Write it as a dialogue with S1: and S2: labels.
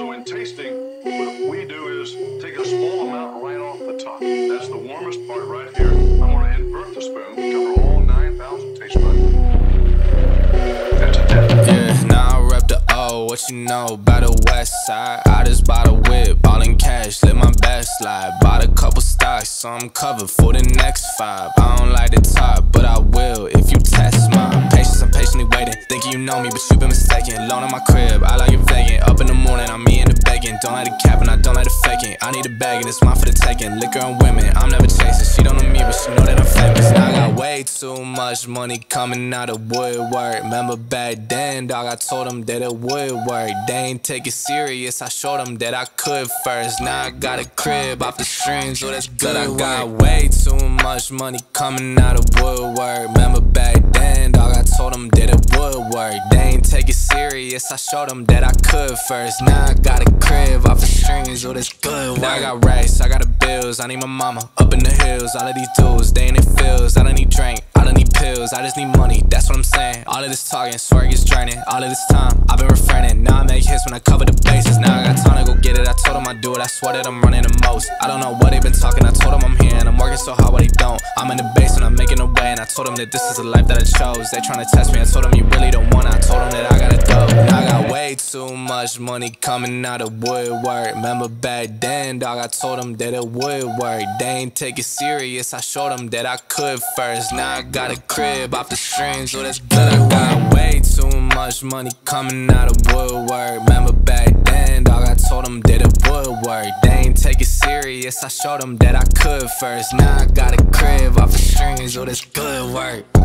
S1: So in tasting, what we do is take a small amount right off the top. That's the warmest part right here. I'm going to invert the spoon, cover all 9,000 taste buds. That's a 10.
S2: Yeah, now I rep the O, what you know about the west side? I just bought a whip, all in cash, live my best life. Bought a couple stocks, so I'm covered for the next 5. I don't like the top, but I will if you test my patience. I'm patiently waiting, thinking you know me, but you been mistaken. Loan in my crib, I like it vacant. Up in the morning, I'm eating the bacon. Don't like the cap and I don't like the faking. I need a bag and it's mine for the taking. Liquor and women, I'm never chasing. She don't know me, but she know that I'm famous. Now I got way too much money coming out of woodwork. Remember back then, dog, I told them that it would work. They ain't take it serious, I showed them that I could first. Now I got a crib off the strings, oh that's good. I got way too much money coming out of woodwork. Remember back then, dog, I told them that it would work. They ain't take it serious, I showed them that I could first. Now I got a crib off the strings, oh that's good work. Now I got racks, I got the bills, I need my mama up in the hills. All of these dudes, they in their fields. I don't need drink, I don't need pills, I just need money, that's what I'm saying. All of this talking, swear it gets draining. All of this time, I've been refraining. Now I make hits when I cover the bases. Now I got time to go get it, I told them I do it. I swear that I'm running the most. I don't know what they been talking, I told them I'm here and I'm working so hard, but they don't. I'm in the basement, I'm making a way, and I told them that this is a life that I chose. They tryna test me, I told them you really don't want it. I told them that I gotta go. Now I got way too much money coming out of woodwork. Remember back then, dog, I told them that it would work. They ain't take it serious, I showed them that I could first. Now I got a crib off the strings, oh that's good. I got way too much money coming out of woodwork. Remember back then, dog, I told them that it would work. They ain't take it serious, I showed them that I could first. Now I got a crib off the strings, oh that's good work.